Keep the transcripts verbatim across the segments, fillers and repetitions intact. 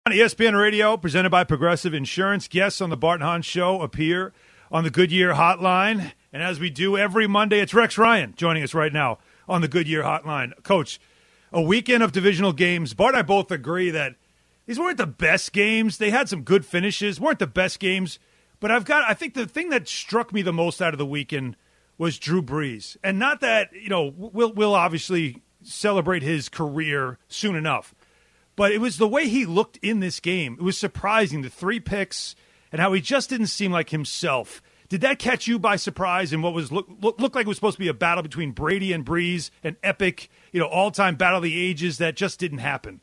On E S P N Radio, presented by Progressive Insurance, guests on the Bart and Hahn Show appear on the Goodyear Hotline. And as we do every Monday, it's Rex Ryan joining us right now on the Goodyear Hotline. Coach, a weekend of divisional games. Bart and I both agree that these weren't the best games. They had some good finishes, weren't the best games. But I've got, I think the thing that struck me the most out of the weekend was Drew Brees. And not that, you know, we'll, we'll obviously celebrate his career soon enough. But it was the way he looked in this game. It was surprising, the three picks and how he just didn't seem like himself. Did that catch you by surprise in what was look, look, looked like it was supposed to be a battle between Brady and Brees, an epic, you know, all-time battle of the ages that just didn't happen?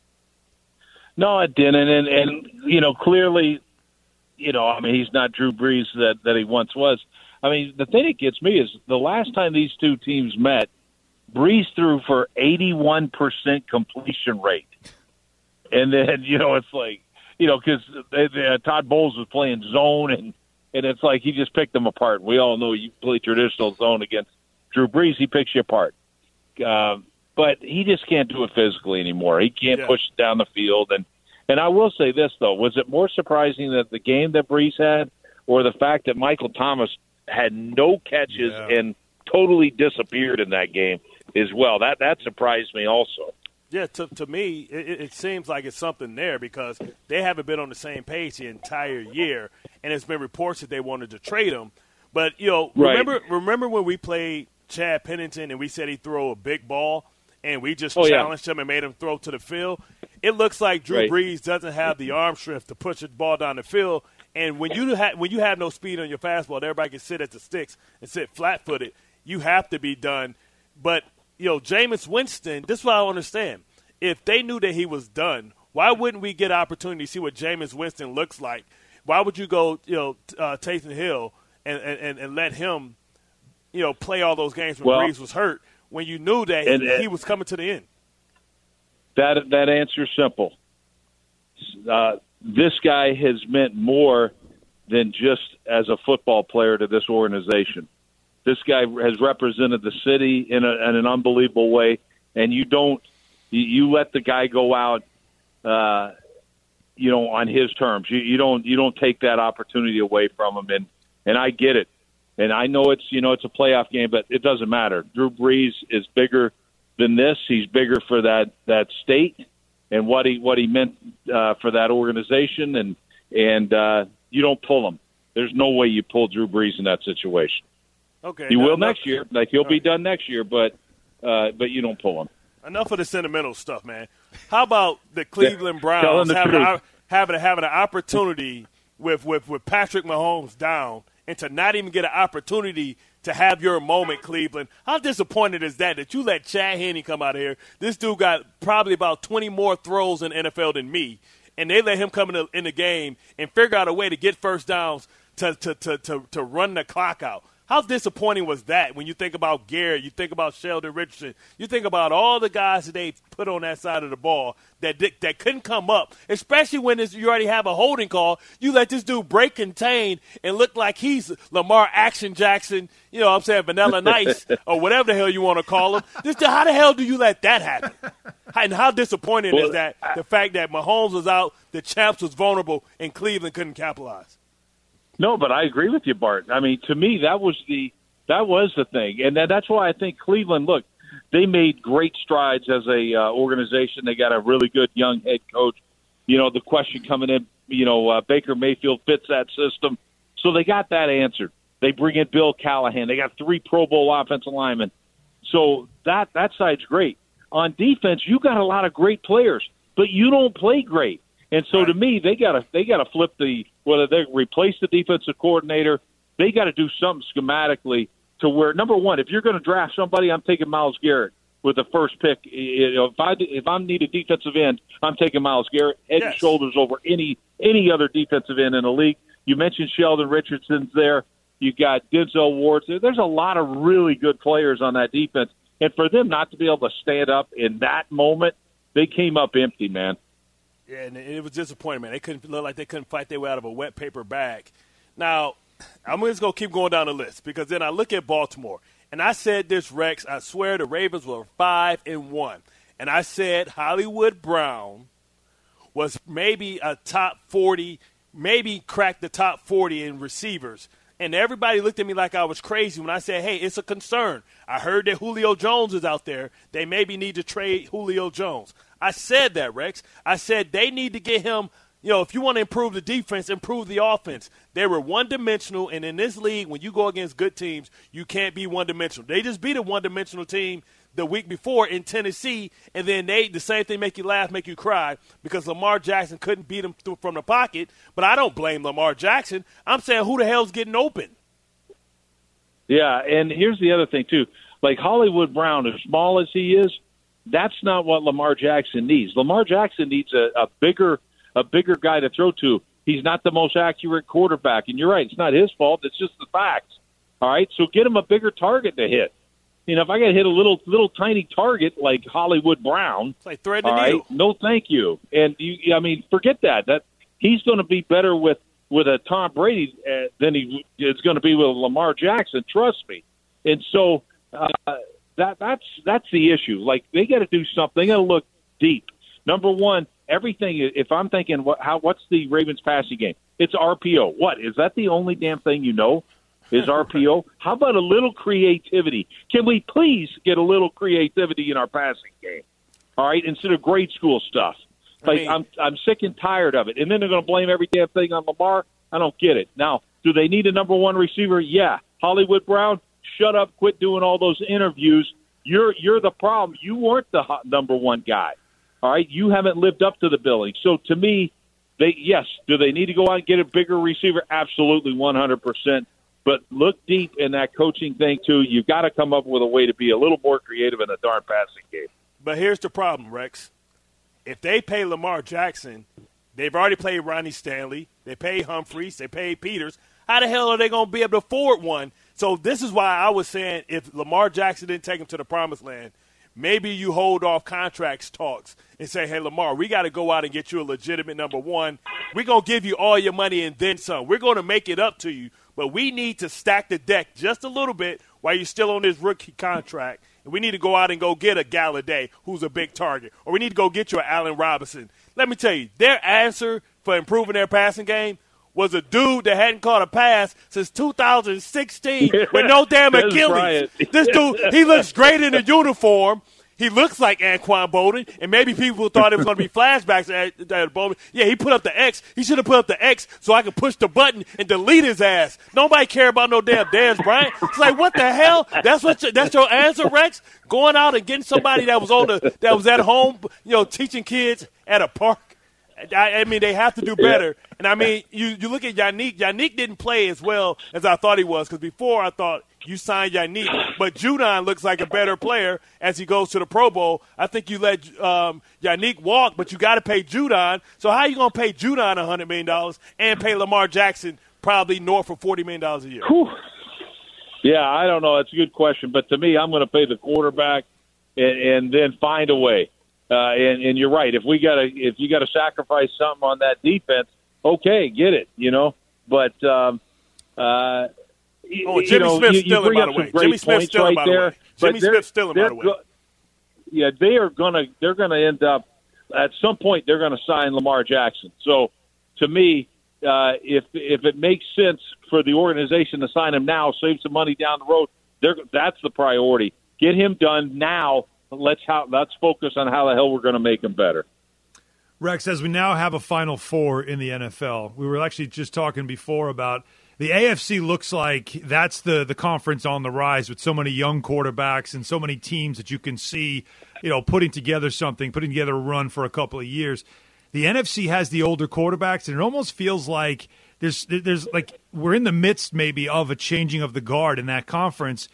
No, it didn't. And, and you know, clearly, you know, I mean, he's not Drew Brees that, that he once was. I mean, the thing that gets me is the last time these two teams met, Brees threw for eighty-one percent completion rate. And then, you know, it's like, you know, because uh, Todd Bowles was playing zone, and, and it's like he just picked them apart. We all know you play traditional zone against Drew Brees, he picks you apart. Um, but he just can't do it physically anymore. He can't yeah. push it down the field. And, and I will say this, though. Was it more surprising that the game that Brees had or the fact that Michael Thomas had no catches yeah. and totally disappeared in that game as well? That, that surprised me also. Yeah, to to me, it, it seems like it's something there because they haven't been on the same page the entire year, and there's been reports that they wanted to trade him. But, you know, right. remember remember when we played Chad Pennington and we said he'd throw a big ball, and we just oh, challenged yeah. him and made him throw to the field? It looks like Drew right. Brees doesn't have the arm strength to push the ball down the field, and when you, ha- when you have no speed on your fastball, everybody can sit at the sticks and sit flat-footed. You have to be done. But – you know, Jameis Winston, this is what I don't understand. If they knew that he was done, why wouldn't we get an opportunity to see what Jameis Winston looks like? Why would you go, you know, uh, Taysom Hill and, and, and let him, you know, play all those games when well, Brees was hurt when you knew that and, he, and he was coming to the end? That that answer is simple. Uh, this guy has meant more than just as a football player to this organization. This guy has represented the city in, a, in an unbelievable way, and you don't you, you let the guy go out, uh, you know, on his terms. You, you don't you don't take that opportunity away from him, and and I get it, and I know it's you know it's a playoff game, but it doesn't matter. Drew Brees is bigger than this. He's bigger for that that state and what he what he meant uh, for that organization, and and uh, you don't pull him. There's no way you pull Drew Brees in that situation. Okay, you no, will no, next year. Like he'll be done next year, but uh, but you don't pull him. Enough of the sentimental stuff, man. How about the Cleveland Browns the having, a, having having an opportunity with, with, with Patrick Mahomes down and to not even get an opportunity to have your moment, Cleveland? How disappointed is that, that you let Chad Henne come out of here? This dude got probably about twenty more throws in the N F L than me, and they let him come in the, in the game and figure out a way to get first downs to, to, to, to, to run the clock out. How disappointing was that when you think about Garrett, you think about Sheldon Richardson, you think about all the guys that they put on that side of the ball that that couldn't come up, especially when you already have a holding call. You let this dude break contain and look like he's Lamar Action Jackson, you know what I'm saying, Vanilla Nice, or whatever the hell you want to call him. This, how the hell do you let that happen? And how disappointing well, is that, the fact that Mahomes was out, the champs was vulnerable, and Cleveland couldn't capitalize? No, but I agree with you, Bart. I mean, to me, that was the that was the thing, and that, that's why I think Cleveland. Look, they made great strides as a uh, organization. They got a really good young head coach. You know, the question coming in, you know, uh, Baker Mayfield fits that system, so they got that answered. They bring in Bill Callahan. They got three Pro Bowl offensive linemen, so that that side's great. On defense, you got a lot of great players, but you don't play great. And so, to me, they got to they got to flip the whether they replace the defensive coordinator. They got to do something schematically to where, number one, if you're going to draft somebody, I'm taking Myles Garrett with the first pick. You know, if I if I need a defensive end, I'm taking Myles Garrett head yes. and shoulders over any any other defensive end in the league. You mentioned Sheldon Richardson's there. You got Denzel Ward. There's a lot of really good players on that defense, and for them not to be able to stand up in that moment, they came up empty, man. Yeah, and it was disappointing, man. They couldn't look like they couldn't fight their way out of a wet paper bag. Now, I'm just going to keep going down the list because then I look at Baltimore, and I said this, Rex. I swear the Ravens were five and one, and I said Hollywood Brown was maybe a top forty, maybe crack the top forty in receivers. And everybody looked at me like I was crazy when I said, hey, it's a concern. I heard that Julio Jones is out there. They maybe need to trade Julio Jones. I said that, Rex. I said they need to get him, you know, if you want to improve the defense, improve the offense. They were one-dimensional, and in this league, when you go against good teams, you can't be one-dimensional. They just beat a one-dimensional team the week before in Tennessee, and then they the same thing make you laugh, make you cry, because Lamar Jackson couldn't beat him through, from the pocket. But I don't blame Lamar Jackson. I'm saying who the hell's getting open? Yeah, and here's the other thing, too. Like Hollywood Brown, as small as he is, that's not what Lamar Jackson needs. Lamar Jackson needs a, a bigger a bigger guy to throw to. He's not the most accurate quarterback. And you're right, it's not his fault. It's just the facts. All right, so get him a bigger target to hit. You know, if I got to hit a little little tiny target like Hollywood Brown, it's like thread the all needle. Right, no thank you. And, you, I mean, forget that. That he's going to be better with, with a Tom Brady uh, than he is going to be with Lamar Jackson, trust me. And so uh, that that's that's the issue. Like, they got to do something. They got to look deep. Number one, everything, if I'm thinking, what, how, what's the Ravens passing game? It's R P O. What, is that the only damn thing you know? Is R P O? How about a little creativity? Can we please get a little creativity in our passing game? All right, instead of grade school stuff. Like I mean, I'm, I'm sick and tired of it. And then they're going to blame every damn thing on Lamar. I don't get it. Now, do they need a number one receiver? Yeah. Hollywood Brown, shut up. Quit doing all those interviews. You're you're the problem. You weren't the hot number one guy. All right, you haven't lived up to the billing. So to me, they yes, do they need to go out and get a bigger receiver? Absolutely, one hundred percent. But look deep in that coaching thing, too. You've got to come up with a way to be a little more creative in the darn passing game. But here's the problem, Rex. If they pay Lamar Jackson, they've already paid Ronnie Stanley, they pay Humphreys, they pay Peters. How the hell are they going to be able to afford one? So this is why I was saying if Lamar Jackson didn't take him to the promised land, maybe you hold off contracts talks and say, hey, Lamar, we got to go out and get you a legitimate number one. We're going to give you all your money and then some. We're going to make it up to you. But we need to stack the deck just a little bit while you're still on this rookie contract. And we need to go out and go get a Galladay, who's a big target. Or we need to go get you an Allen Robinson. Let me tell you, their answer for improving their passing game was a dude that hadn't caught a pass since two thousand sixteen with no damn Achilles. This dude, he looks great in a uniform. He looks like Anquan Bolden, and maybe people thought it was going to be flashbacks at, at Bolden. Yeah, he put up the X. He should have put up the X so I could push the button and delete his ass. Nobody care about no damn Dez Bryant. It's like, what the hell? That's what. You, that's your answer, Rex? Going out and getting somebody that was on the that was at home, you know, teaching kids at a park. I, I mean, they have to do better. And, I mean, you, you look at Yannick. Yannick didn't play as well as I thought he was because before I thought you signed Yannick. But Judon looks like a better player as he goes to the Pro Bowl. I think you let um, Yannick walk, but you got to pay Judon. So how are you going to pay Judon one hundred million dollars and pay Lamar Jackson probably north of forty million dollars a year? Whew. Yeah, I don't know. That's a good question. But to me, I'm going to pay the quarterback and, and then find a way. Uh, and, and you're right. If we got to, if you got to sacrifice something on that defense, okay, get it. You know, but um, uh, oh, Jimmy you know, Smith's still in, by the way. Jimmy Smith's still in, by the way. Jimmy Smith's still in, by the way. Yeah, they are gonna. They're gonna end up at some point. They're gonna sign Lamar Jackson. So, to me, uh, if if it makes sense for the organization to sign him now, save some money down the road, that's the priority. Get him done now. Let's how let's focus on how the hell we're going to make him better. Rex, as we now have a Final Four in the N F L, we were actually just talking before about the A F C looks like that's the, the conference on the rise with so many young quarterbacks and so many teams that you can see, you know, putting together something, putting together a run for a couple of years. The N F C has the older quarterbacks, and it almost feels like there's there's like we're in the midst maybe of a changing of the guard in that conference.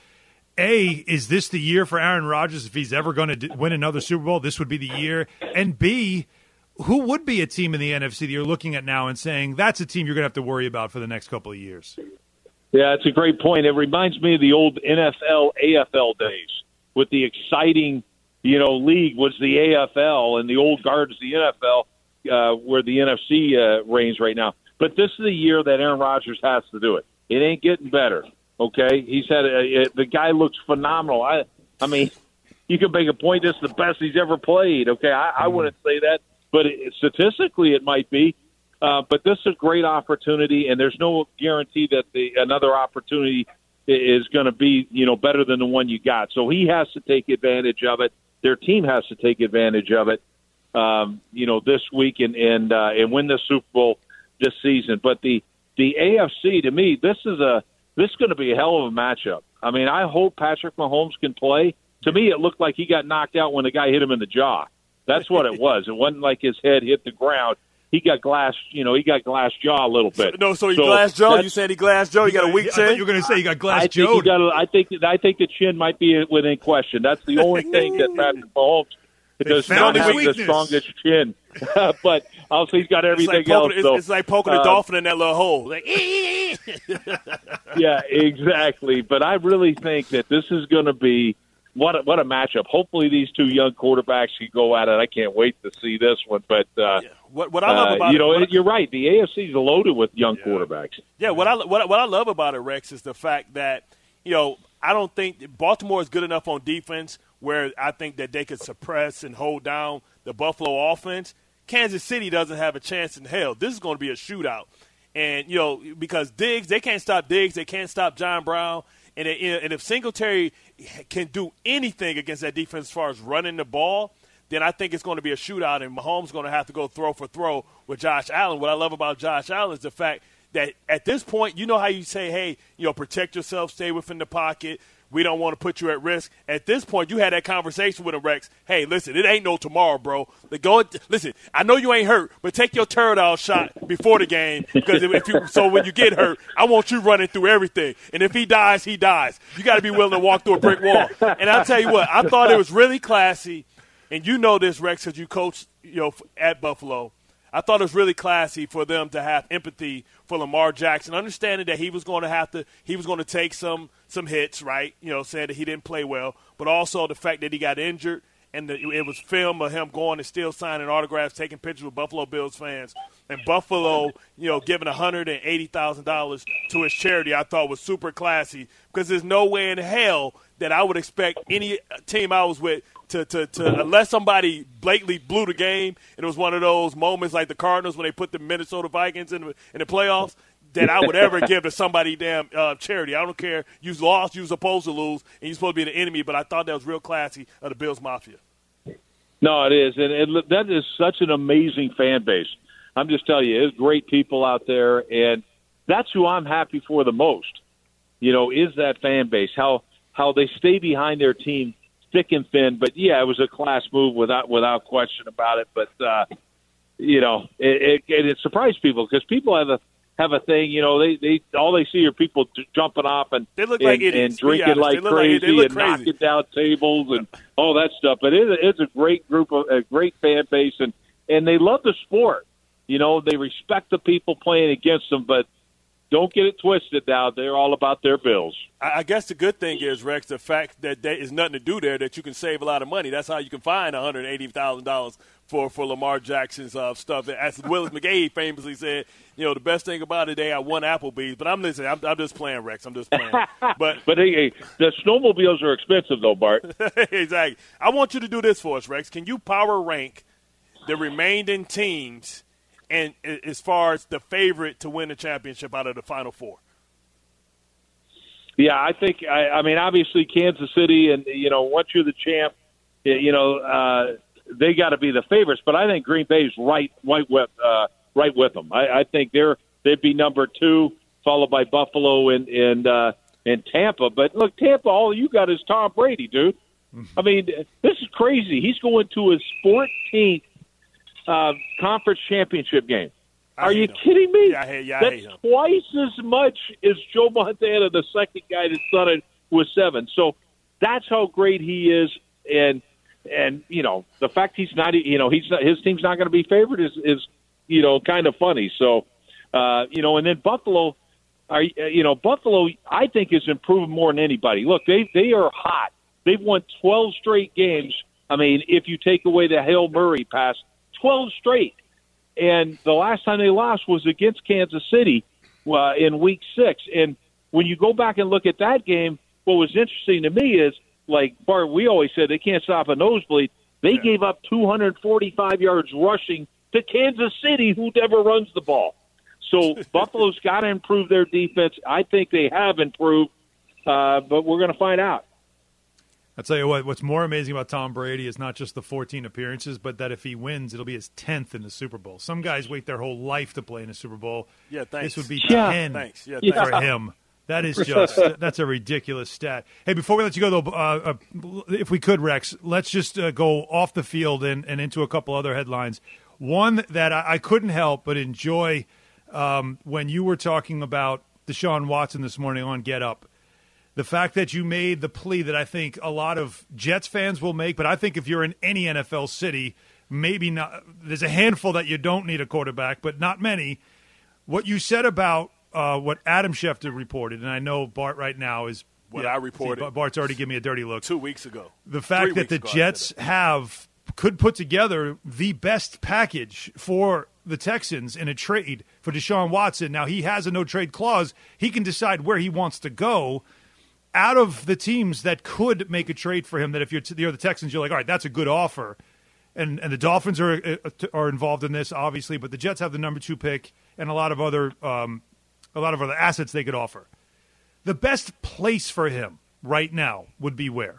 A, is this the year for Aaron Rodgers if he's ever going to win another Super Bowl? This would be the year. And B, who would be a team in the N F C that you're looking at now and saying that's a team you're going to have to worry about for the next couple of years? Yeah, it's a great point. It reminds me of the old N F L, A F L days with the exciting, you know, league was the A F L and the old guard is the N F L, uh, where the N F C uh, reigns right now. But this is the year that Aaron Rodgers has to do it. It ain't getting better. Okay, he's had a, a, the guy looks phenomenal. I, I mean, you could make a point this is the best he's ever played. Okay, I, I wouldn't say that, but it, statistically it might be. Uh, but this is a great opportunity, and there's no guarantee that the another opportunity is going to be, you know, better than the one you got. So he has to take advantage of it. Their team has to take advantage of it, um, you know, this week and and uh, and win the Super Bowl this season. But the the A F C, to me, this is a this is going to be a hell of a matchup. I mean, I hope Patrick Mahomes can play. To me, it looked like he got knocked out when the guy hit him in the jaw. That's what it was. It wasn't like his head hit the ground. He got glass, you know, he got glass jaw a little bit. So, no, so he so glass jaw. You said he glass jaw. You got a weak chin. You're going to say you got glass I jaw. Think I think I think the chin might be within question. That's the only thing that Patrick Mahomes does not have the strongest chin. But also he's got everything it's like else. Poking, so, it's, it's like poking a uh, dolphin in that little hole. Like, yeah, exactly. But I really think that this is going to be. What a, what a matchup. Hopefully these two young quarterbacks can go at it. I can't wait to see this one. But, uh, yeah. what, what I love about uh, you know, it, you're right. The A F C is loaded with young yeah. quarterbacks. Yeah, what I, what, what I love about it, Rex, is the fact that, you know, I don't think Baltimore is good enough on defense where I think that they could suppress and hold down the Buffalo offense. Kansas City doesn't have a chance in hell. This is going to be a shootout. And, you know, because Diggs, they can't stop Diggs. They can't stop John Brown. And, it, and if Singletary can do anything against that defense as far as running the ball, then I think it's going to be a shootout, and Mahomes is going to have to go throw for throw with Josh Allen. What I love about Josh Allen is the fact that at this point, you know how you say, hey, you know, protect yourself, stay within the pocket. We don't want to put you at risk. At this point, you had that conversation with him, Rex. Hey, listen, it ain't no tomorrow, bro. Like, go, listen, I know you ain't hurt, but take your Toradol shot before the game because if, if you, so when you get hurt, I want you running through everything. And if he dies, he dies. You got to be willing to walk through a brick wall. And I'll tell you what, I thought it was really classy, and you know this, Rex, because you coached, you know, at Buffalo. I thought it was really classy for them to have empathy for Lamar Jackson, understanding that he was going to have to he was going to take some some hits, right? You know, saying that he didn't play well, but also the fact that he got injured and the, it was film of him going and still signing autographs, taking pictures with Buffalo Bills fans, and Buffalo, you know, giving one hundred eighty thousand dollars to his charity. I thought was super classy because there's no way in hell that I would expect any team I was with to, to, to unless somebody blatantly blew the game and it was one of those moments like the Cardinals when they put the Minnesota Vikings in the, in the playoffs, that I would ever give to somebody damn uh, charity. I don't care. You lost, you were supposed to lose, and you're supposed to be the enemy, but I thought that was real classy of the Bills Mafia. No, it is. And it, that is such an amazing fan base. I'm just telling you, there's great people out there, and that's who I'm happy for the most, you know, is that fan base, how how they stay behind their team thick and thin. But, yeah, it was a class move without without question about it. But, uh, you know, it, it, it surprised people because people have a have a thing, you know, they, they all they see are people t- jumping off and they look and, like idiots, and drinking like crazy like, and crazy. knocking down tables and all that stuff. But it, it's a great group of a great fan base, and, and they love the sport. You know, they respect the people playing against them, but don't get it twisted now. They're all about their bills. I guess the good thing is, Rex, the fact that there is nothing to do there, that you can save a lot of money. That's how you can find one hundred eighty thousand dollars for, for Lamar Jackson's uh, stuff. As Willis McGahee famously said, you know, the best thing about it, they got one Applebee's. But I'm listening. I'm, I'm just playing, Rex. I'm just playing. But but hey, hey, the snowmobiles are expensive, though, Bart. Exactly. I want you to do this for us, Rex. Can you power rank the remaining teams and as far as the favorite to win the championship out of the Final Four? Yeah, I think, I, I mean, obviously Kansas City, and, you know, once you're the champ, you know, uh, they got to be the favorites. But I think Green Bay's right, right with, uh, right with them. I, I think they're they'd be number two, followed by Buffalo and and uh, and Tampa. But look, Tampa, all you got is Tom Brady, dude. I mean, this is crazy. He's going to his fourteenth uh, conference championship game. Are you him. kidding me? Yeah, I hate, yeah, I That's hate him. twice as much as Joe Montana, the second guy that started with seven. So that's how great he is, and and you know the fact he's not, you know, he's not, his team's not going to be favored is is you know kind of funny. So uh, you know, and then Buffalo, are you know Buffalo, I think is improving more than anybody. Look, they they are hot. They've won twelve straight games. I mean, if you take away the Hail Murray pass, twelve straight. And the last time they lost was against Kansas City uh, in week six. And when you go back and look at that game, what was interesting to me is, like Bart, we always said they can't stop a nosebleed. They Yeah. gave up two hundred forty-five yards rushing to Kansas City, who never runs the ball. So Buffalo's got to improve their defense. I think they have improved, uh, but we're going to find out. I'll tell you what, what's more amazing about Tom Brady is not just the fourteen appearances, but that if he wins, it'll be his tenth in the Super Bowl. Some guys wait their whole life to play in a Super Bowl. Yeah, thanks. This would be Yeah. ten Thanks. Yeah, for thanks. him. That is just – that's a ridiculous stat. Hey, before we let you go, though, uh, uh, if we could, Rex, let's just uh, go off the field and, and into a couple other headlines. One that I, I couldn't help but enjoy um, when you were talking about Deshaun Watson this morning on Get Up. The fact that you made the plea that I think a lot of Jets fans will make, but I think if you're in any N F L city, maybe not. There's a handful that you don't need a quarterback, but not many. What you said about uh, what Adam Schefter reported, and I know Bart right now is What yeah, I reported. See, Bart's already given me a dirty look. Two weeks ago. The fact Three that the weeks ago, I Jets said it. have could put together the best package for the Texans in a trade for Deshaun Watson. Now, he has a no-trade clause. He can decide where he wants to go. Out of the teams that could make a trade for him, that if you're, you're the Texans, you're like, all right, that's a good offer. And and the Dolphins are are involved in this, obviously, but the Jets have the number two pick and a lot of other um, a lot of other assets they could offer. The best place for him right now would be where?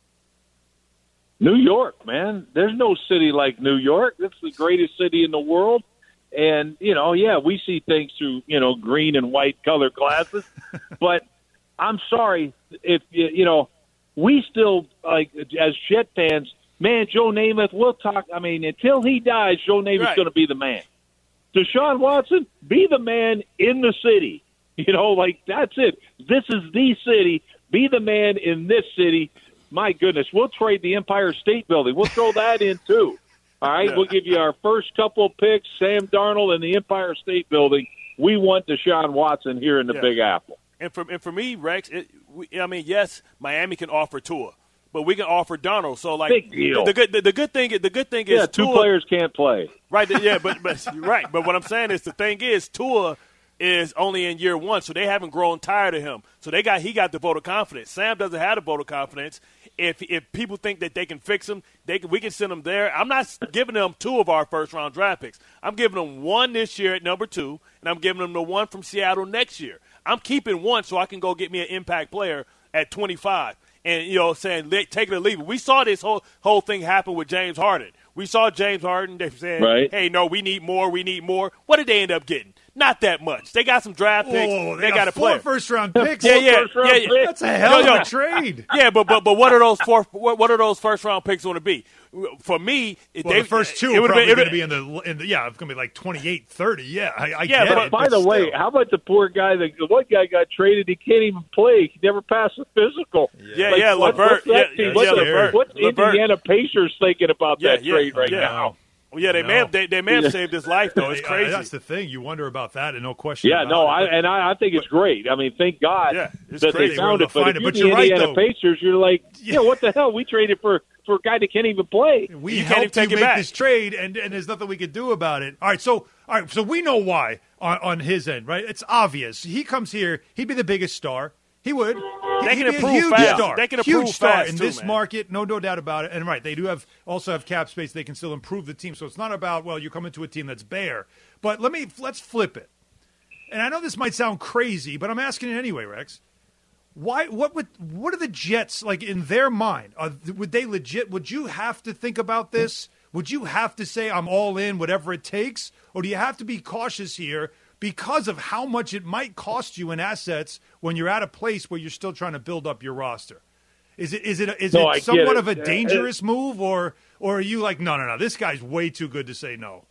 New York, man. There's no city like New York. It's the greatest city in the world. And, you know, yeah, we see things through, you know, green and white color glasses. But I'm sorry if, you know, we still, like, as Jet fans, man, Joe Namath, we'll talk. I mean, until he dies, Joe Namath's Right. going to be the man. Deshaun Watson, be the man in the city. You know, like, that's it. This is the city. Be the man in this city. My goodness, we'll trade the Empire State Building. We'll throw that in, too. All right, Yeah. we'll give you our first couple picks, Sam Darnold and the Empire State Building. We want Deshaun Watson here in the Yeah. Big Apple. And for and for me, Rex, it, we, I mean, yes, Miami can offer Tua, but we can offer Darnold. So, like, Big deal. The, good the, the good thing the good thing is Yeah, two Tua, players can't play. right? Yeah, but but you're right. But what I'm saying is the thing is Tua is only in year one, so they haven't grown tired of him. So they got he got the vote of confidence. Sam doesn't have the vote of confidence. If if people think that they can fix him, they can, we can send them there. I'm not giving them two of our first round draft picks. I'm giving them one this year at number two, and I'm giving them the one from Seattle next year. I'm keeping one so I can go get me an impact player at twenty-five. And, you know, saying take it or leave it. We saw this whole whole thing happen with James Harden. We saw James Harden. They said, Right. hey, no, we need more. We need more. What did they end up getting? Not that much. They got some draft picks. Whoa, they, got, a four player. first-round picks. Yeah, yeah, first round yeah, yeah. picks. That's a hell Yo, yo. of a trade. Yeah, but but but what are those four? What, what are those first round picks going to be? For me, Well, they, the first two it are would've probably been- going to it be in the, in the – yeah, it's going to be like twenty-eight, thirty. Yeah, I, I Yeah, get but it. By the way, still. how about the poor guy? That one guy got traded. He can't even play. He never passed the physical. Yeah, Like, yeah, what- Levert. What's that Yeah, team? yeah, what's yeah, the- Levert. what's Levert. Indiana Pacers thinking about Yeah, that yeah, trade right yeah. now? Well, yeah, they No. may have they, they may have Yeah. saved his life though. It's Uh, crazy. That's the thing. You wonder about that, and no question. Yeah, about no, it. I and I, I think it's great. I mean, thank God Yeah, it's that crazy. they found They it. were able But to if find you're it. the But you're right, Indiana though. Pacers, you're like, yeah, what the hell? We traded for for a guy that can't even play. We You can't even helped you take it make back. this trade, and, and there's nothing we could do about it. All right, so all right, so we know why on, on his end, right? It's obvious. He comes here, he'd be the biggest star. He would. They He'd can be improve a huge fast. star. They can huge improve star fast, in too, this man. market. No, no doubt about it. And right, they do have also have cap space. They can still improve the team. So it's not about well, you're coming to a team that's bare. But let me let's flip it. And I know this might sound crazy, but I'm asking it anyway, Rex. Why? What would? What are the Jets like in their mind? Are, would they legit? Would you have to think about this? Would you have to say I'm all in, whatever it takes, or do you have to be cautious here because of how much it might cost you in assets when you're at a place where you're still trying to build up your roster? Is it is it is No, I it get somewhat it. of a Uh, dangerous move, or or are you like no no no? This guy's way too good to say no.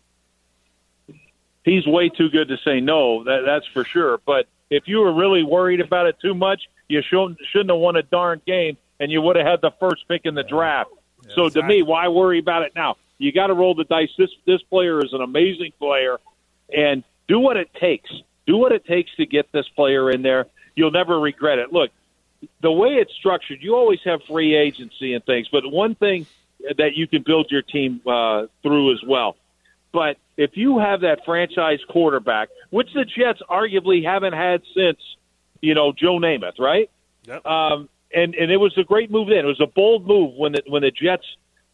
He's way too good to say no. That, that's for sure. But if you were really worried about it too much, you shouldn't shouldn't have won a darn game, and you would have had the first pick in the draft. so to me, why worry about it now? You got to roll the dice. This this player is an amazing player, and do what it takes. Do what it takes to get this player in there. You'll never regret it. Look, the way it's structured, you always have free agency and things, but one thing that you can build your team uh, through as well. But if you have that franchise quarterback, which the Jets arguably haven't had since, you know, Joe Namath, right? Yep. Um, and, and it was a great move then. It was a bold move when the, when the Jets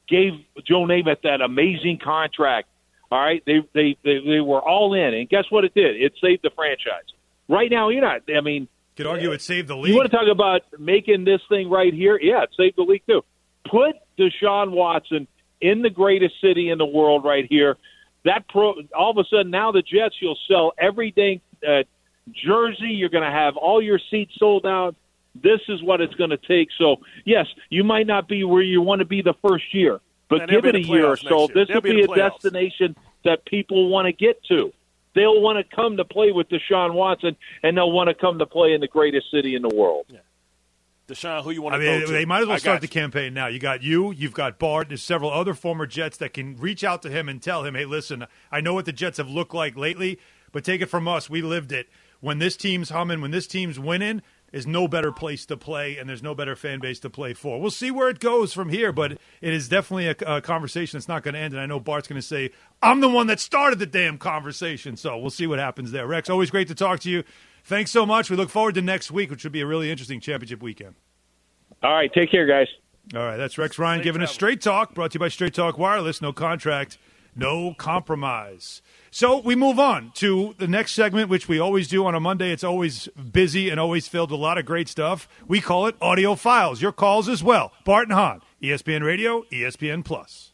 gave Joe Namath that amazing contract. All right, they, they they they were all in, and guess what it did? It saved the franchise. Right now, you're not. I mean, could argue it saved the league. You want to talk about making this thing right here? Yeah, it saved the league too. Put Deshaun Watson in the greatest city in the world right here. That pro, all of a sudden now the Jets, you'll sell every dang uh, jersey. You're going to have all your seats sold out. This is what it's going to take. So yes, you might not be where you want to be the first year. But give it a year or so, this will be a destination that people want to get to. They'll want to come to play with Deshaun Watson, and they'll want to come to play in the greatest city in the world. Yeah. Deshaun, who you want to I mean, go to? They might as well I start the you. campaign now. You got you, you've got Bart, there's several other former Jets that can reach out to him and tell him, hey, listen, I know what the Jets have looked like lately, but take it from us. We lived it. When this team's humming, when this team's winning, is no better place to play, and there's no better fan base to play for. We'll see where it goes from here, but it is definitely a, a conversation that's not going to end, and I know Bart's going to say, I'm the one that started the damn conversation, so we'll see what happens there. Rex, always great to talk to you. Thanks so much. We look forward to next week, which should be a really interesting championship weekend. All right, take care, guys. All right, that's Rex Ryan Safe giving travel. us Straight Talk, brought to you by Straight Talk Wireless. No contract, no compromise. So we move on to the next segment, which we always do on a Monday. It's always busy and always filled with a lot of great stuff. We call it Audio Files. Your calls as well. Bart and Hahn, E S P N Radio, E S P N Plus.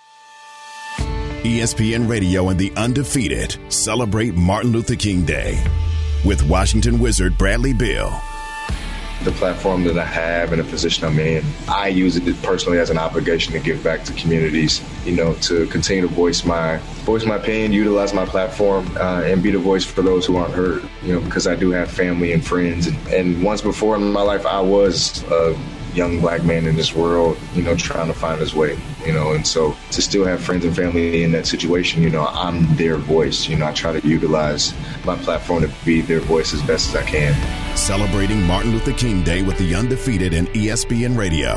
E S P N Radio and the Undefeated celebrate Martin Luther King Day with Washington Wizard Bradley Beal. The platform that I have and the position I'm in, I use it personally as an obligation to give back to communities, you know, to continue to voice my voice my opinion, utilize my platform, uh, and be the voice for those who aren't heard, you know, because I do have family and friends. And, and once before in my life, I was a young black man in this world, you know, trying to find his way, you know, and so to still have friends and family in that situation, you know, I'm their voice. You know, I try to utilize my platform to be their voice as best as I can. Celebrating Martin Luther King Day with the Undefeated and E S P N Radio.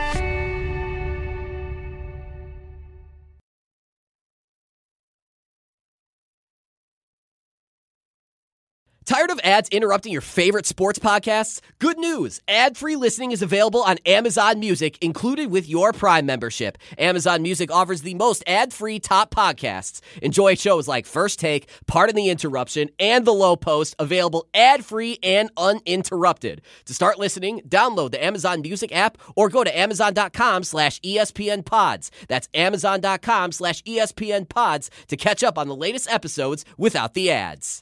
Tired of ads interrupting your favorite sports podcasts? Good news! Ad-free listening is available on Amazon Music, included with your Prime membership. Amazon Music offers the most ad-free top podcasts. Enjoy shows like First Take, Pardon the Interruption, and The Low Post, available ad-free and uninterrupted. To start listening, download the Amazon Music app or go to amazon.com slash ESPN pods. That's amazon.com slash ESPN pods to catch up on the latest episodes without the ads.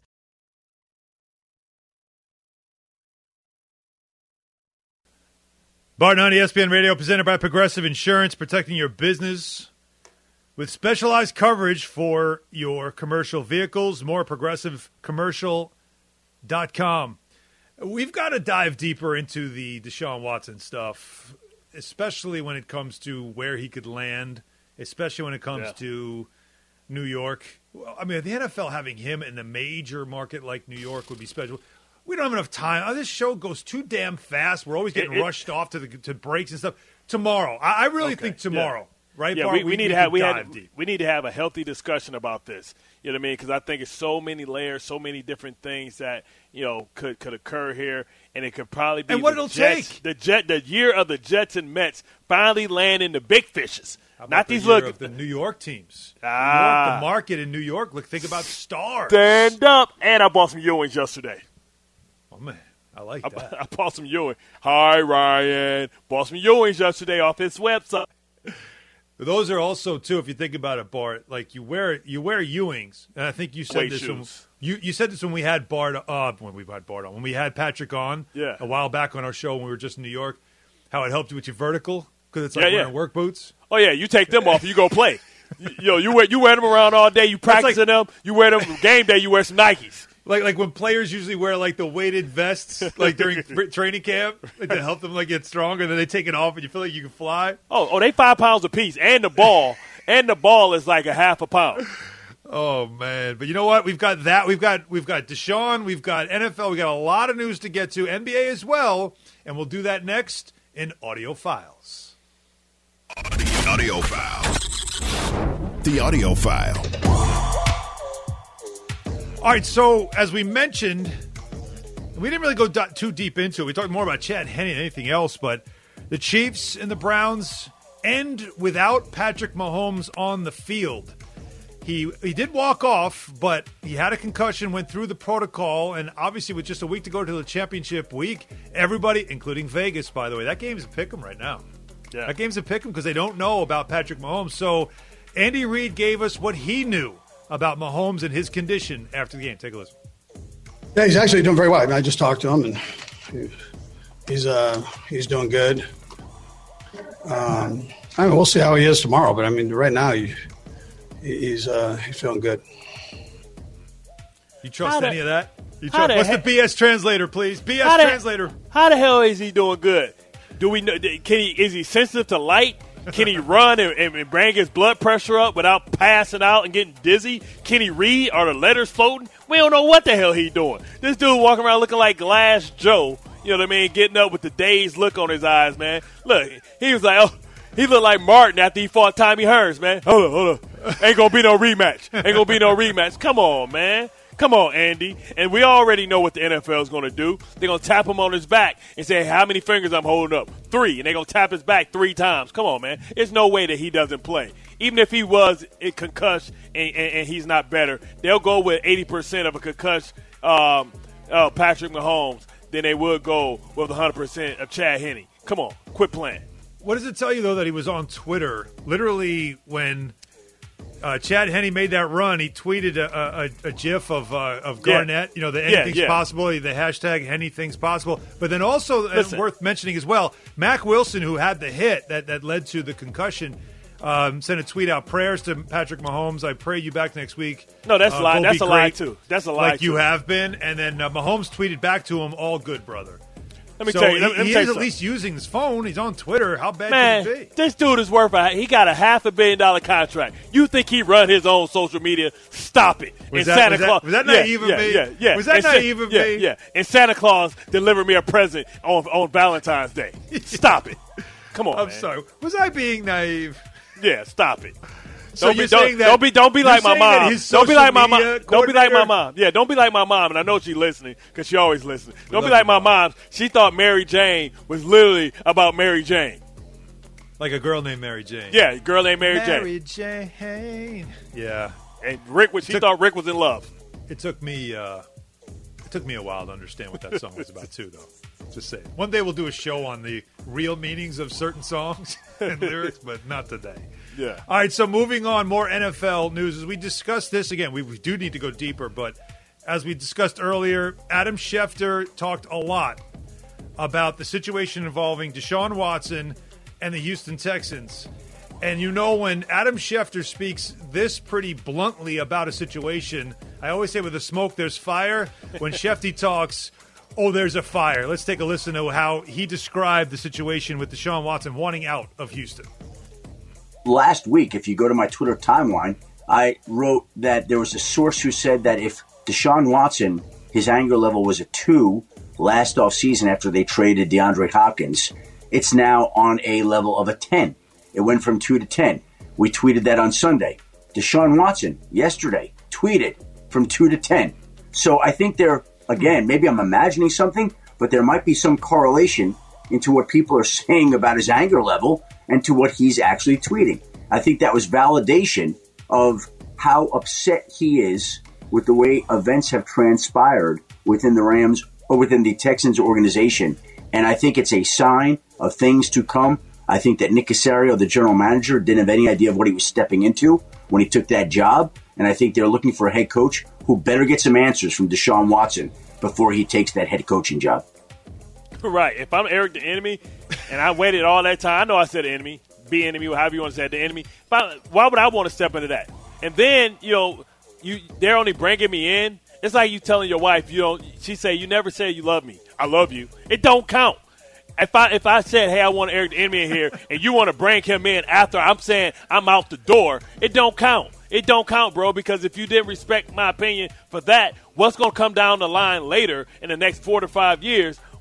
Bart and Hahn, E S P N Radio, presented by Progressive Insurance, protecting your business with specialized coverage for your commercial vehicles. More progressive commercial dot com. We've got to dive deeper into the Deshaun Watson stuff, especially when it comes to where he could land, especially when it comes yeah. to New York. I mean, the N F L having him in a major market like New York would be special. We don't have enough time. Oh, this show goes too damn fast. We're always getting it, it, rushed off to the to breaks and stuff. Tomorrow, I, I really okay. think tomorrow, yeah. right? Yeah, Bart? we, we, we need we to have we dive had deep. we need to have a healthy discussion about this. You know what I mean? Because I think it's so many layers, so many different things that you know could could occur here, and it could probably be And what the it'll Jets, take. the jet the year of the Jets and Mets finally landing the big fishes. How about Not the these year look of the New York teams. Ah. New York, the market in New York. Look, think about stars. stand up. And I bought some Ewings yesterday. Oh man, I like I, that. I bought some Ewing. Hi Ryan, bought some Ewings yesterday off his website. Those are also too, if you think about it, Bart. Like you wear you wear Ewings, and I think you said Away this. When, shoes. you you said this when we had Bart. Uh, when we had Bart on, when we had Patrick on. Yeah. A while back on our show when we were just in New York, how it helped you with your vertical because it's like Yeah, yeah. wearing work boots. Oh yeah, you take them off, you go play. you, yo, you wear you wear them around all day. You practice in them. You wear them game day. You wear some Nikes. Like like when players usually wear like the weighted vests like during training camp like, to help them like get stronger. Then they take it off and you feel like you can fly. Oh, oh, they five pounds a piece, and the ball, and the ball is like a half a pound. Oh man! But you know what? We've got that. We've got we've got Deshaun. We've got N F L. We got a lot of news to get to. N B A as well, and we'll do that next in Audio Files. The Audio File. The Audio File. All right, so as we mentioned, we didn't really go do- too deep into it. We talked more about Chad Henne than anything else, but the Chiefs and the Browns end without Patrick Mahomes on the field. He he did walk off, but he had a concussion, went through the protocol, and obviously with just a week to go to the championship week, everybody, including Vegas, by the way, that game's a pick'em right now. Yeah. That game's a pick'em because they don't know about Patrick Mahomes. So Andy Reid gave us what he knew about Mahomes and his condition after the game. Take a listen. Yeah, he's actually doing very well. I mean, I just talked to him, and he, he's uh, he's doing good. Um, I mean, we'll see how he is tomorrow, but I mean, right now he, he's uh, he's feeling good. You trust How any the- of that? You how trust, the what's he- the B S translator, please? B S How the- translator. How the hell is he doing good? Do we know? Can he? Is he sensitive to light? Can he run and, and bring his blood pressure up without passing out and getting dizzy? Can he read? Are the letters floating? We don't know what the hell he's doing. This dude walking around looking like Glass Joe. You know what I mean? Getting up with the dazed look on his eyes, man. Look, he was like, oh, he looked like Martin after he fought Tommy Hearns, man. Hold on, hold on. Ain't gonna be no rematch. Ain't gonna be no rematch. Come on, man. Come on, Andy. And we already know what the N F L is going to do. They're going to tap him on his back and say, how many fingers I'm holding up? Three. And they're going to tap his back three times. Come on, man. There's no way that he doesn't play. Even if he was concussed and, and, and he's not better, they'll go with eighty percent of a concussed um, uh, Patrick Mahomes than they would go with one hundred percent of Chad Henne. Come on. Quit playing. What does it tell you, though, that he was on Twitter literally when – Uh, Chad Henne made that run. He tweeted a, a, a GIF of uh, of Garnett. Yeah. You know, the Yeah, anything's yeah. possible. The hashtag anything's possible. But then also, and Listen. worth mentioning as well, Mac Wilson, who had the hit that, that led to the concussion, um, sent a tweet out: prayers to Patrick Mahomes. I pray you back next week. No, that's uh, a lie. go That's be a lie, great, too. That's a lie, like you too. have been. And then uh, Mahomes tweeted back to him, "All good, brother." Let me so tell you. Let, he, let me he tell is you at something. least using his phone. He's on Twitter. How bad Man, can it be? this dude is worth a, he got a half a billion dollar contract. You think he run his own social media? Stop it. Was and that- Santa was that- Claus, was that yeah, naive of yeah, me? Yeah, yeah. Was that And Sa- naive of yeah, me? Yeah. And Santa Claus delivered me a present on on Valentine's Day. Stop it. Come on, I'm man. sorry. Was I being naive? Yeah, stop it. So don't you're be, don't, saying that- don't be don't be you're like my saying that mom. his Don't be social like my mom. media Don't be like my coordinator- mom. Yeah, don't be like my mom. And I know she's listening because she always listens. Don't be love like your my mom. mom. She thought Mary Jane was literally about Mary Jane. Like a girl named Mary Jane. Yeah, girl named Mary, Jane. Mary Jane. Yeah. And Rick was. She Took- thought Rick was in love. It took me uh, it took me a while to understand what that song was about too, though. Just saying. One day we'll do a show on the real meanings of certain songs and lyrics, but not today. Yeah. All right, so moving on, more N F L news. As we discussed this again, we, we do need to go deeper, but as we discussed earlier, Adam Schefter talked a lot about the situation involving Deshaun Watson and the Houston Texans. And you know, when Adam Schefter speaks this pretty bluntly about a situation, I always say with the smoke, there's fire. When Shefty talks, oh, there's a fire. Let's take a listen to how he described the situation with Deshaun Watson wanting out of Houston. Last week, if you go to my Twitter timeline, I wrote that there was a source who said that if Deshaun Watson, his anger level was a two last offseason after they traded DeAndre Hopkins, it's now on a level of a ten. It went from two to ten. We tweeted that on Sunday. Deshaun Watson, yesterday, tweeted from two to ten. So I think there, again, maybe I'm imagining something, but there might be some correlation into what people are saying about his anger level and to what he's actually tweeting. I think that was validation of how upset he is with the way events have transpired within the Rams or within the Texans organization. And I think it's a sign of things to come. I think that Nick Caserio, the general manager, didn't have any idea of what he was stepping into when he took that job. And I think they're looking for a head coach who better get some answers from Deshaun Watson before he takes that head coaching job. Right. If I'm Eric the enemy and I waited all that time, I know I said the enemy, be enemy, however you want to say it, the enemy. But why would I want to step into that? And then, you know, you they're only bringing me in. It's like you telling your wife, you know, she say, you never say you love me. I love you. It don't count. If I if I said, hey, I want Eric the enemy in here, and you want to bring him in after I'm saying I'm out the door, it don't count. It don't count, bro, because if you didn't respect my opinion for that, what's going to come down the line later in the next four to five years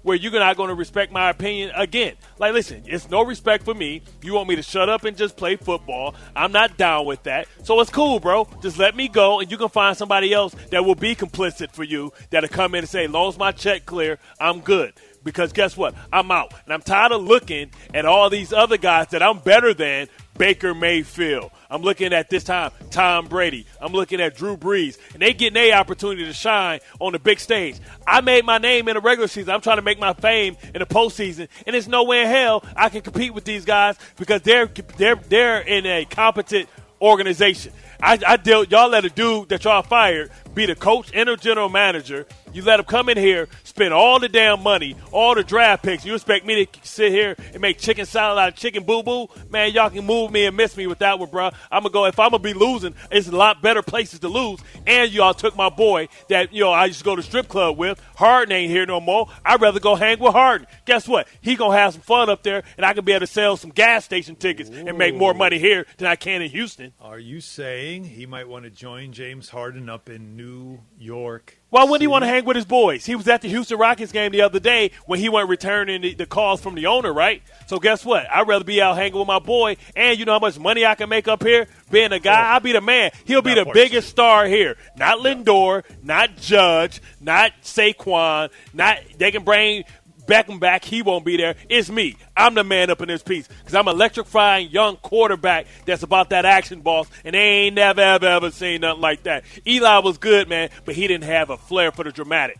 where you're not going to respect my opinion again. Like, listen, it's no respect for me. You want me to shut up and just play football. I'm not down with that. So it's cool, bro. Just let me go, and you can find somebody else that will be complicit for you that'll come in and say, as long as my check clear, I'm good. Because guess what? I'm out. And I'm tired of looking at all these other guys that I'm better than. Baker Mayfield. I'm looking at this time Tom Brady. I'm looking at Drew Brees. And they getting their opportunity to shine on the big stage. I made my name in the regular season. I'm trying to make my fame in the postseason. And there's no way in hell I can compete with these guys because they're they're they're in a competent organization. I, I deal, y'all let a dude that y'all fired be the coach and the general manager. You let him come in here, spend all the damn money, all the draft picks. You expect me to sit here and make chicken salad out of chicken boo-boo? Man, y'all can move me and miss me with that one, bro. I'm going to go. If I'm going to be losing, it's a lot better places to lose. And y'all took my boy that, you know, I used to go to strip club with. Harden ain't here no more. I'd rather go hang with Harden. Guess what? He going to have some fun up there, and I can be able to sell some gas station tickets Ooh. and make more money here than I can in Houston. Are you saying he might want to join James Harden up in New York? Why wouldn't he want to hang with his boys? He was at the Houston Rockets game the other day when he went returning the, the calls from the owner, right? So guess what? I'd rather be out hanging with my boy, and you know how much money I can make up here being a guy? I'll be the man. He'll be the biggest star here. Not Lindor, not Judge, not Saquon, not they can bring – Beckham back, he won't be there. It's me. I'm the man up in this piece because I'm an electrifying young quarterback that's about that action, boss, and they ain't never, ever, ever seen nothing like that. Eli was good, man, but he didn't have a flair for the dramatic.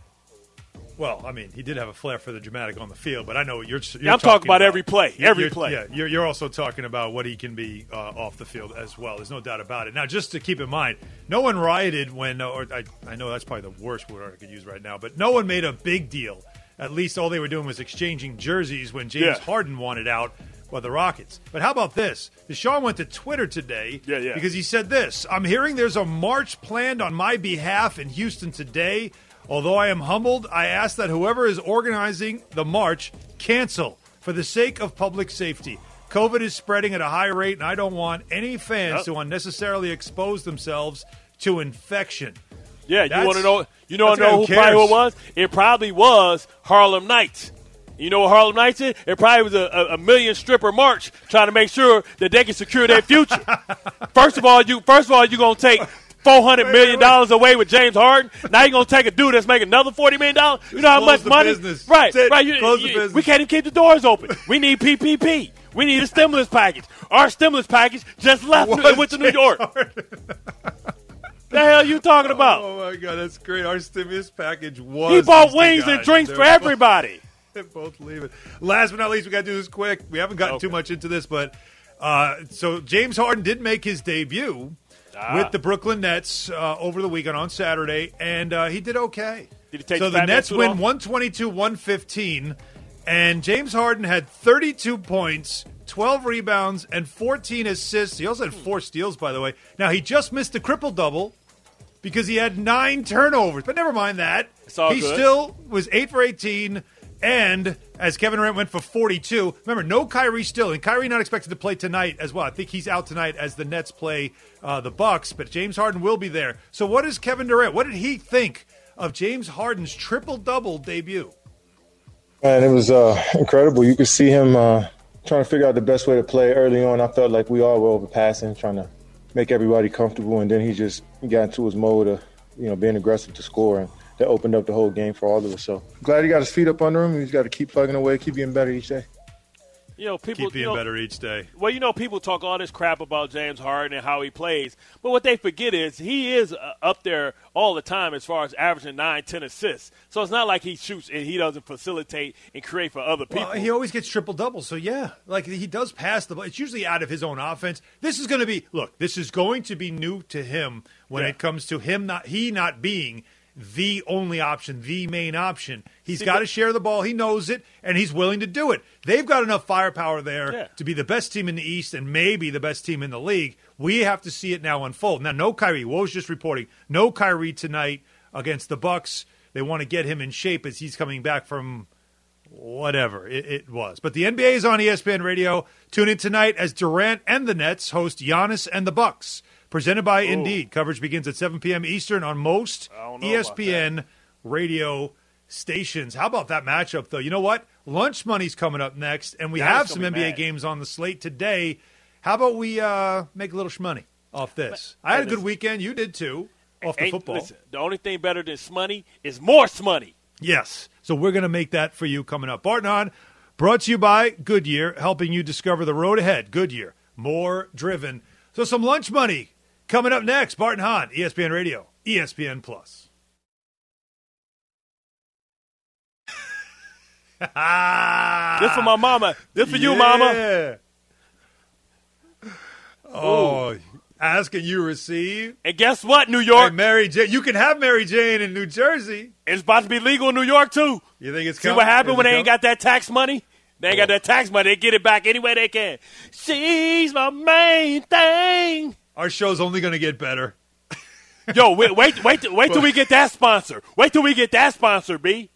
Well, I mean, he did have a flair for the dramatic on the field, but I know what you're, you're yeah, I'm talking, talking about, about every play, every you're, play. Yeah, you're, you're also talking about what he can be uh, off the field as well. There's no doubt about it. Now, just to keep in mind, no one rioted when, or I, I know that's probably the worst word I could use right now, but no one made a big deal. At least all they were doing was exchanging jerseys when James yeah. Harden wanted out by the Rockets. But how about this? Deshaun went to Twitter today yeah, yeah. because he said this. I'm hearing there's a march planned on my behalf in Houston today. Although I am humbled, I ask that whoever is organizing the march cancel for the sake of public safety. COVID is spreading at a high rate, and I don't want any fans yep. to unnecessarily expose themselves to infection. Yeah, you That's, want to know? You know, know who who probably it was? It probably was Harlem Nights. You know what Harlem Nights is? It probably was a, a, a million stripper march trying to make sure that they can secure their future. first of all, you first of all you gonna take four hundred million dollars away with James Harden. Now you're gonna take a dude that's making another forty million dollars. You know how Close much money? Business. Right, Sit, right. You, Close you, the business. We can't even keep the doors open. We need P P P. We need a stimulus package. Our stimulus package just left and went to New York. The hell you talking about? Oh, my God, that's great. Our stimulus package was. He bought wings and drinks for everybody. They're both leaving. Last but not least, we got to do this quick. We haven't gotten okay. too much into this, but uh, so James Harden did make his debut ah. with the Brooklyn Nets uh, over the weekend on Saturday, and uh, he did okay. Did he take so the, the Nets win off? one twenty-two one fifteen, and James Harden had thirty-two points, twelve rebounds, and fourteen assists. He also had four steals, by the way. Now, he just missed the triple-double because he had nine turnovers. But never mind that. It's all he good. still was eight for eighteen, and as Kevin Durant went for forty-two. Remember, no Kyrie still, and Kyrie not expected to play tonight as well. I think he's out tonight as the Nets play uh, the Bucks, but James Harden will be there. So what is Kevin Durant? What did he think of James Harden's triple-double debut? And it was uh, incredible. You could see him uh, trying to figure out the best way to play early on. I felt like we all were overpassing, trying to make everybody comfortable, and then he just he got into his mode of, you know, being aggressive to score, and that opened up the whole game for all of us. So glad he got his feet up under him. He's got to keep plugging away, keep getting better each day. You know, people keep being you know, better each day. Well, you know, people talk all this crap about James Harden and how he plays, but what they forget is he is uh, up there all the time as far as averaging nine, ten assists. So it's not like he shoots and he doesn't facilitate and create for other people. Well, he always gets triple doubles, so yeah, like he does pass the ball. It's usually out of his own offense. This is going to be look. This is going to be new to him when yeah. it comes to him not he not being the only option, the main option. He's got to share the ball. He knows it, and he's willing to do it. They've got enough firepower there yeah. to be the best team in the East and maybe the best team in the league. We have to see it now unfold. Now, no Kyrie. Woj just reporting. No Kyrie tonight against the Bucks. They want to get him in shape as he's coming back from whatever it, it was. But the N B A is on E S P N Radio. Tune in tonight as Durant and the Nets host Giannis and the Bucks. Presented by Ooh. Indeed. Coverage begins at seven p.m. Eastern on most E S P N radio stations. How about that matchup, though? You know what? Lunch Money's coming up next, and we That have is some gonna N be B A mad. games on the slate today. How about we uh, make a little shmoney off this? I had a good listen. weekend. You did, too, off the Ain't- football. Listen, the only thing better than smoney is more smoney. Yes. So we're going to make that for you coming up. Bart and Hahn, brought to you by Goodyear, helping you discover the road ahead. Goodyear, more driven. So some lunch money coming up next. Bart and Hahn, E S P N Radio, E S P N Plus. This for my mama. This for you, mama. Oh, ask and you receive. And guess what, New Hey, York? Mary Jane. You can have Mary Jane in New Jersey. It's about to be legal in New York, too. You think it's See coming? what happened Is when it they ain't coming? got that tax money? They ain't got that tax money. They get it back any way they can. She's my main thing. Our show's only going to get better. Yo, wait, wait, wait, wait till we get that sponsor. Wait till we get that sponsor, B.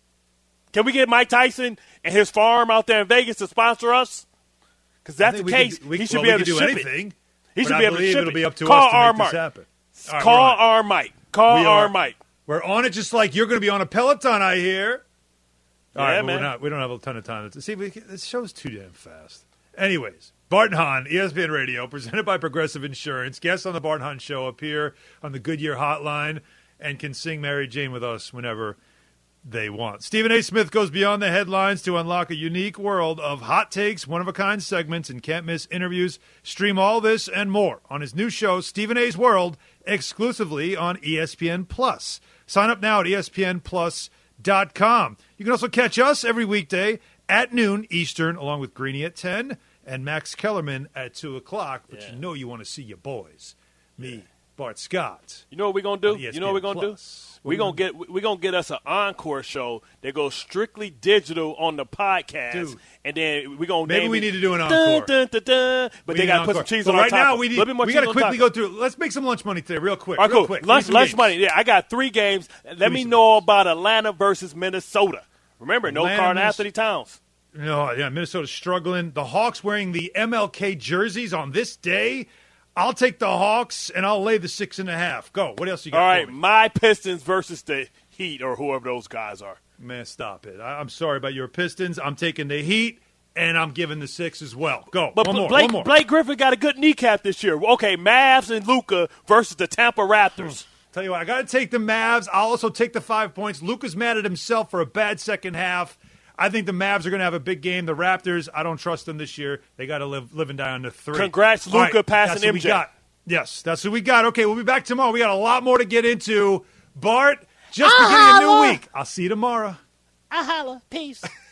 Can we get Mike Tyson and his farm out there in Vegas to sponsor us? Because I that's the think we case. could- we- he should well, be we able could to do ship anything. it. He but should I be able to believe ship it'll it. be up to Call us to our make Mike. this happen. All right, Call we're on it. our Mike. Call We our are. Mike. We're on it just like you're going to be on a Peloton, I hear. All Yeah, right, but man. We're not, we don't have a ton of time. To see, we, this show's too damn fast. Anyways, Bart and Hahn, E S P N Radio, presented by Progressive Insurance. Guests on the Bart and Hahn Show appear on the Goodyear Hotline and can sing Mary Jane with us whenever they want. Stephen A. Smith goes beyond the headlines to unlock a unique world of hot takes, one-of-a-kind segments, and can't-miss interviews. Stream all this and more on his new show, Stephen A's World, exclusively on E S P N Plus. Sign up now at E S P N plus dot com. You can also catch us every weekday at noon Eastern, along with Greeny at ten and Max Kellerman at two o'clock. But Yeah. you know you want to see your boys. Me, Bart Scott. You know what we're going to on do? You know what we're going to do? Plus. We're going to get we're gonna get us an encore show that goes strictly digital on the podcast. Dude. And then we're going to Maybe name we it need to do an dun, encore. Dun, dun, dun, but We they need got an to put some encore. cheese But on right top. now we need a little bit more we cheese got to on quickly top. go through. Let's make some lunch money today, real quick. All right, real cool. quick. Give me Lunch, some lunch games. money. Yeah, I got three games. Let me me some know games. about Atlanta versus Minnesota. Remember, no Atlanta, Carl Minnesota. Anthony Towns. No, yeah, Minnesota's struggling. The Hawks wearing the M L K jerseys on this day. I'll take the Hawks and I'll lay the six and a half. Go. What else you got? All for right, me? my Pistons versus the Heat or whoever those guys are. Man, stop it. I- I'm sorry about your Pistons. I'm taking the Heat and I'm giving the six as well. Go. But one Bl- more. Blake, one more. Blake Griffin got a good kneecap this year. Okay, Mavs and Luka versus the Tampa Raptors. Tell you what, I got to take the Mavs. I'll also take the five points. Luka's mad at himself for a bad second half. I think the Mavs are going to have a big game. The Raptors, I don't trust them this year. They got to live live and die on the three. Congrats, All Luka, passing that's what M we J. got. Yes, that's what we got. Okay, we'll be back tomorrow. We got a lot more to get into. Bart, just beginning a new week. I'll see you tomorrow. I holla. Peace.